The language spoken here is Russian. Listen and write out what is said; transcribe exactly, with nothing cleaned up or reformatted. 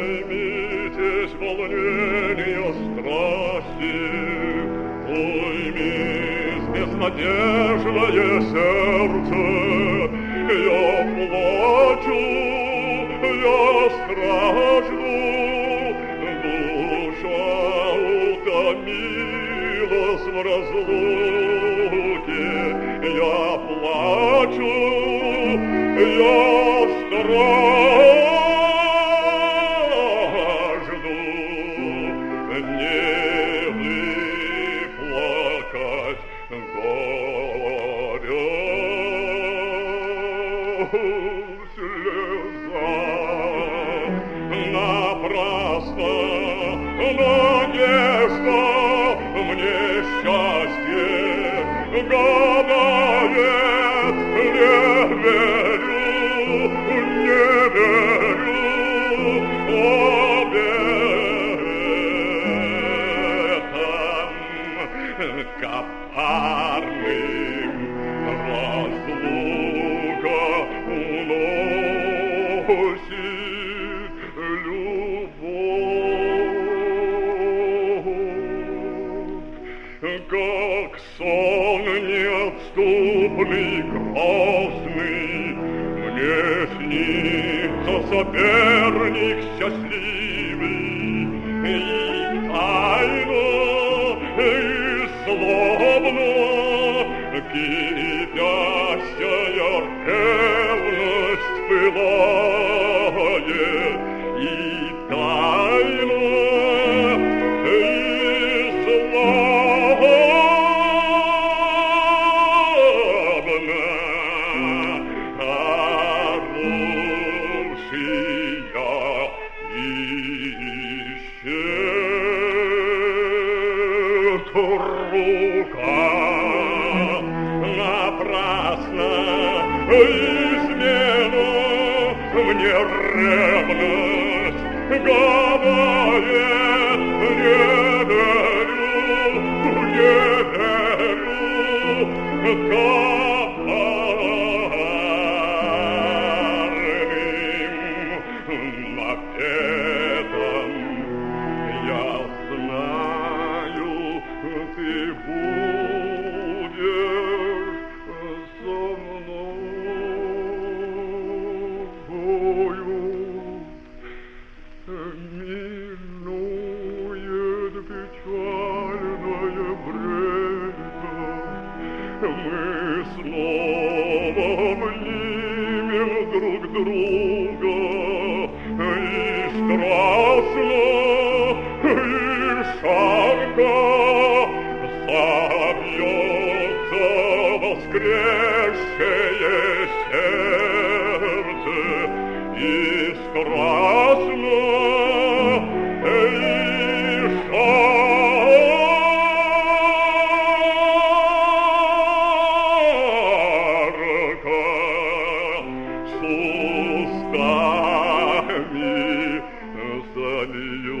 Уймитесь волнения страсти, уймись безнадежное сердце. Я плачу, я стражду, душа утомилась в разлуке. Я плачу, я стражду, не выплакать горя слеза. Напрасно надежда мне счастье гадает, не верю, не верю об этом коварным разлука уносит любовь. Как сон неотступный, грозный, мне снится соперник счастливый, и тайно, и злобно кипящая ревность пылает, и тайно, и злобно оружия ищет рука. Напрасно измену мне ревность гадает, не верю, не верю коварным наветом. Я знаю, ты будешь со мною. Минует печальное время, мы снова обнимем друг друга, и страстно, и жарко забьется воскресшее сердце, и страстно, и жарко с устами зальется.